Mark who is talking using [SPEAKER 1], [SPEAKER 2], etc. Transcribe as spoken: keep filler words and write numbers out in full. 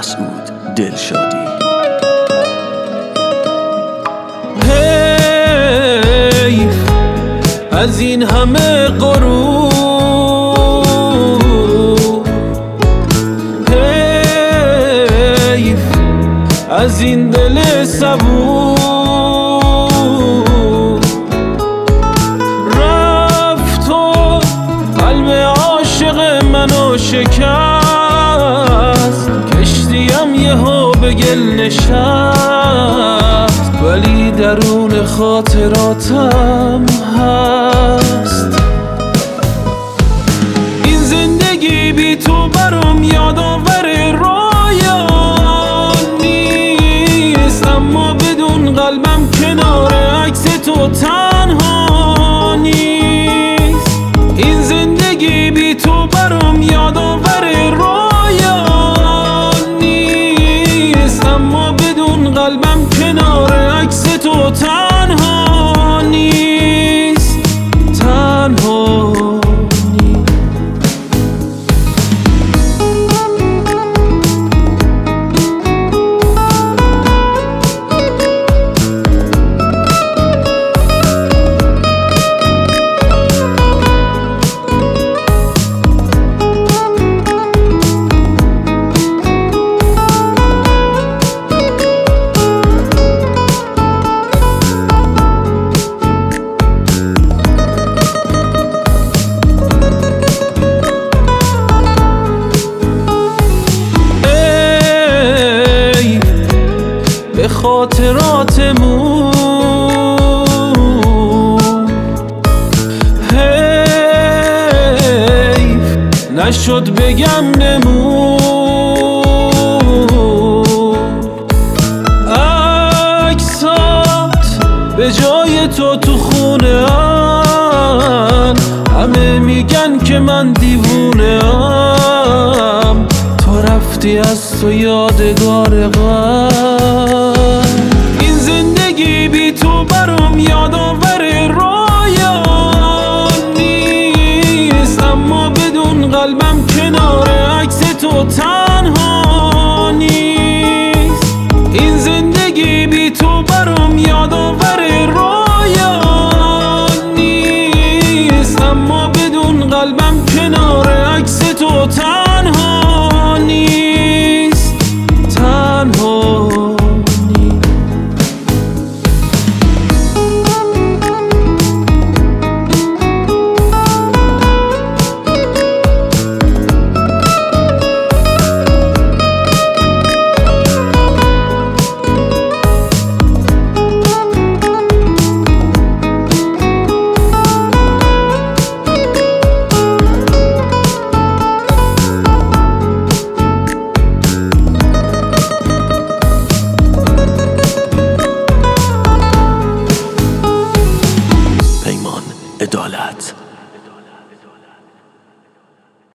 [SPEAKER 1] مسعود دلشادی.
[SPEAKER 2] حیف از این همه غرور، حیف از این دل صبور، رفت و قلب عاشق منو شکست، کشتیم یهو به گل نشست، ولی درون خاطراتم هست. این زندگی بی تو برام یادآور رویان نیست، اما بدون قلبم کنار عکس تو تنها نیست. این زندگی بی تو برام یادآور رویان نیست، اما بدون قلبم کنار عکس تو تنها نیست، تنها نیست. به خاطراتمون حیف نشد بگم نمون، عکسات به جای تو تو خونه ان، همه میگن که من دیوونه ام، تو رفتی از تو یادگار غم. این زندگی بی تو برام یادآور رویان نیست، اما بدون قلبم کنار عکس تو تن